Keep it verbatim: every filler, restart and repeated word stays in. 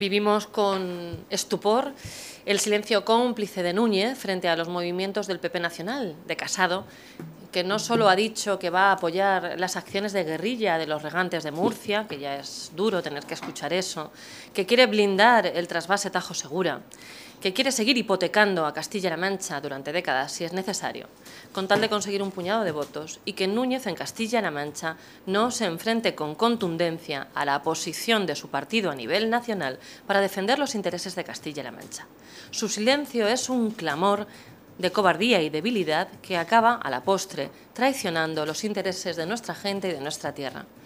Vivimos con estupor el silencio cómplice de Núñez frente a los movimientos del P P Nacional, de Casado, que no solo ha dicho que va a apoyar las acciones de guerrilla de los regantes de Murcia, que ya es duro tener que escuchar eso, que quiere blindar el trasvase Tajo Segura, que quiere seguir hipotecando a Castilla-La Mancha durante décadas, si es necesario, con tal de conseguir un puñado de votos, y que Núñez en Castilla-La Mancha no se enfrente con contundencia a la posición de su partido a nivel nacional para defender los intereses de Castilla-La Mancha. Su silencio es un clamor de cobardía y debilidad que acaba, a la postre, traicionando los intereses de nuestra gente y de nuestra tierra.